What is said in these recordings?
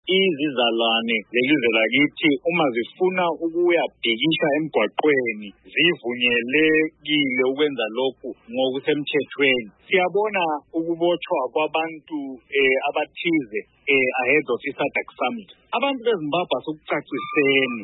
izizalwane zelizwe lakithi uma zifuna ukuyabhekisha emgwaqweni zivunyelekile ukwenza lokhu ngokusemthethweni. Siyabona ukubotshwa kwabantu abathize ahead of iSADC Summit. Abantu beZimbabwe asukucaciseni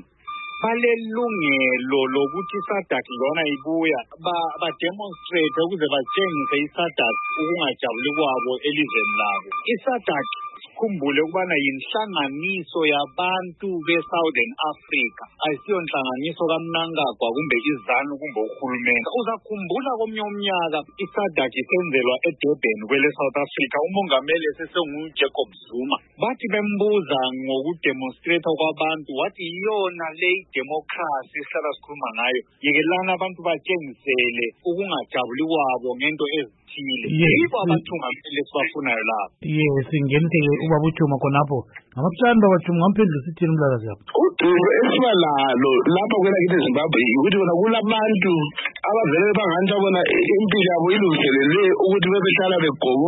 balelungelo lokuthi iSADC lona ibuya ba-demonstrate ukuze batshengise iSADC ukungajabuli kwabo elizweni labo. iSADC sikhumbule ukubana yinhlanganiso yabantu be-Southern Africa, ayisiyo nhlanganiso kaMnangagwa kumbe iZANU kumbe uhulumende. Uzakhumbula komnye umnyaka iSADC isenzelwa eDurban kwele South Africa, umongameli esesenguJacob Zuma. Bathi bembuza ngokudemonstrate kwabantu wathi yiyona le democracy sihlala sikhuluma ngayo, yekelana abantu batshengisele ukungajabuli kwabo ngento ezithile. Yibo abathungameli esibafunayo lapho. Yes, ngenike ubaba uJuma khonapho. Ngamahlanu baba Juma ngamphendula sithini umlakazi yapho? Udumo esibalalo lapha kwelakithi eZimbabwe ukuthi bona kulabantu abavele bangani bona impilo yabo ilungiselele ukuthi bebehlala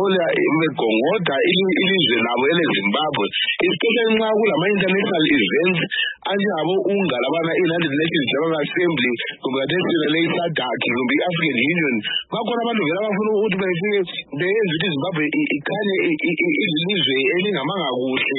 begongoda ilizwe labo eleZimbabwe, especially nxa kulama international events anjengabo ungalabana i-United Nations General Assembly kumbe le SADC kumbe i-African Union. Bakhona abantu vele abafuna ukuthi befike beyenze ukuthi iZimbabwe ikhanye ilizwe elingamanga kuhle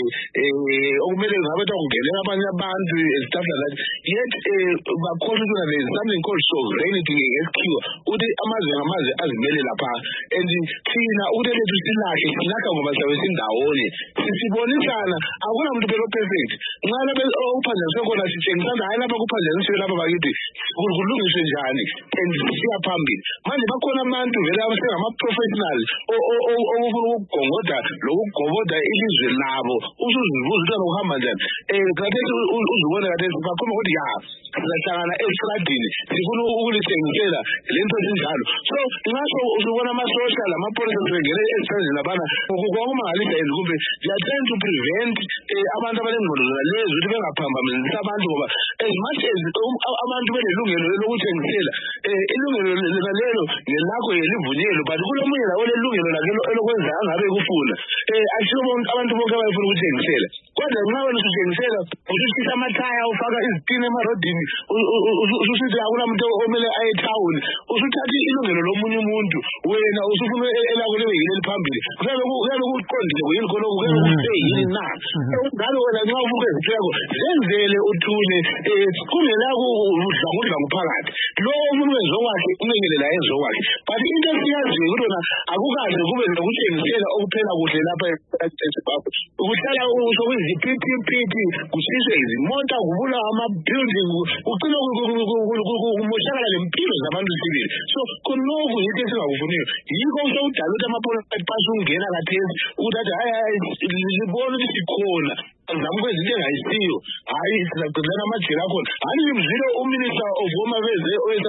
okumele ngabe kungenela abanye abantu stuff like that. Yet bakhohlwa ukuthi there is something called sovereignty ngesikhiwa ukuthi amazwe ngamazwe azimele lapha, and thina ukuthi lethu silakha ngoba sabe sindawonye sibonisana. Akuna muntu perfect nxa lapha uphanjaniswe khona sitshengisana hayi lapha kuphanjaniswe lapha bakithi kulungiswe njani and siya phambili. Manje bakhona abantu vele abasengama-professional okufuna ukugongoda lokugoboda ilizwe labo. Usuzibuza ukuthi ukuhamba njani khathesi uzibone khathesi bakhuluma ukuthi ya sizahlangana esitradini sifuna ukulithengisela lento ezinjalo. So ngasho usubona ama-social amapolisa sebengene esitradini labana kwakumangalisa and kumbe they are trying to prevent abantu abanengqondo zalezo ukuthi bengaphambanisi abantu, ngoba as much as abantu benelungelo lokuthengisela ilungelo lelo ngelakho yelivunyelo, but kulomunye lawo lelungelo lakhe elokwenza angabe kufuna. Ashiwo abantu bonke abayifuna ukuthengisela, kodwa nxa wena usuthengisela usushisa amathaya ufaka izitina emarodini ususithi akula muntu omele aye town, usuthatha ilungelo lomunye umuntu wena usufuna elakho libe yini eliphambili. Kuyabe kuqondile kuyini khonokho, kuyabe kuyini na ngalo wena nxa uvuka ezihleko zenzele uthule kungelakho udla ngophakathi lo omuntu wezokwakhe ungengelela ezokwakhe. But into esiyaziyo ukuthi wona akukaze kube nokuthengisela okuphela kuhle lapha eZimbabwe. Ukuhlala sokuyiziphithiphithi kushiswe izimota kubula ama-building ucina kumoshakala lempilo zabantu sibili. So khonokho yinto esingakufuniyo, yikho sewudala ukuthi amapolisa ungena kathesi ukuthi athi hayi libona ukuthi sikhona zamuke izinto engayisiyo, hayi sizagcina amajele akhona. Hayi ngimzile uminister of Home Affairs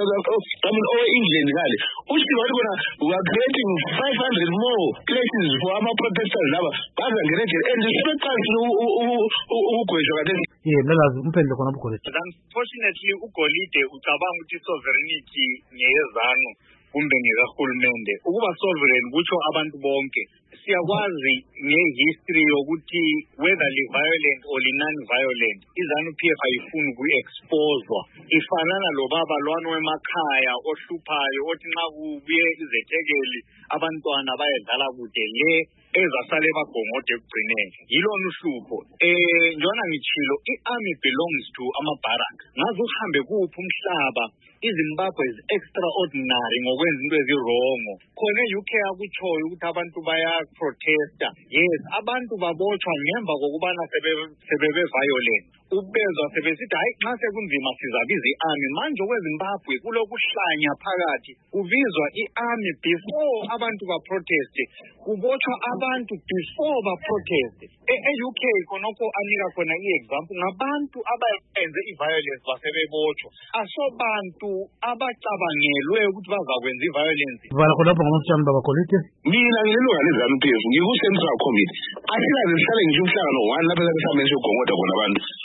owe-England ngale uthi wathi bona we are creating 500 more places for ama-protesters laba bazangena ejele and sibeqalisa ukugwejwa kathesi. Mlakazi umphendule khona buGolide. Unfortunately uGolide ucabanga ukuthi sovereignty ngeyezanu kumbe ngekahulumende. Ukuba sovereign kutsho abantu bonke. Siyakwazi ngehistory yokuthi whether li-violent or li-non-violent iZANU-PF ayifuni ukuyi-exposwa. Ifanana lo baba lwana wemakhaya ohluphayo othi nxa kubuye izethekeli abantwana bayedlala kude le ezasale bagongode ekugcineni. Yilona uhlupho. Njona ngitshilo i-army belongs to ama-barrack. Ngaze uhambe kuphi umhlaba iZimbabwe is extraordinary ngokwenza into ezirongo. Khona e-UK akutshoyo ukuthi abantu baya-protesta. Yes, abantu babotshwa ngemva kokubana sebebe-violent. Ubezwa sebesithi hayi nxa sekunzima sizabiza i-army. Manje kweZimbabwe kulokuhlanya phakathi kubizwa i-army before abantu baproteste, kubotshwa abantu before baproteste. E-UK khonokho anika khona i-example ngabantu abayenze i-violence basebebotshwa, asobantu abacabangelwe ukuthi bazakwenza i-violence. Vala khonapho ngamahlanu baba Golide. Mina ngililunga leZANU-PF ngiku-Central Committee. Asikaze sihlale ngisho umhlangano one lapha samenze ugongoda khona abantu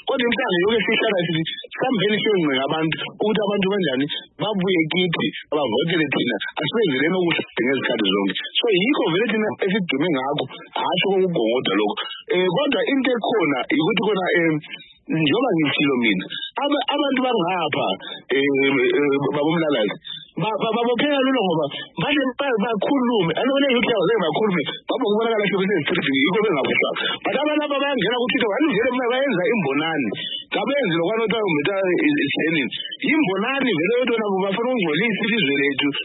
kodwa imhlanje yoke sihlala sithi sambeni siyongqeka abantu ukuthi abantu kanjani babuye kithi abavotele thina asibenzeleni ukuthi ngezikhathi zonke so yikho vele thina esidume ngakho hasho kokugongoda lokho kodwa into ekhona ukuthi khona njengoba ngishilo mina abantu bangapha babomlalazi babophela lula ngoba bahle bakhulume alone ukuthi bakhulume babokubonakala sebesezistrithi yikho bengabusa but abantu laba bayangena ukuthi walivele mina bayenza imbonani kabenzi lokwanotha umeta isenini imbonani vele wethu nabo bafuna ukungcolisa ilizwe lethu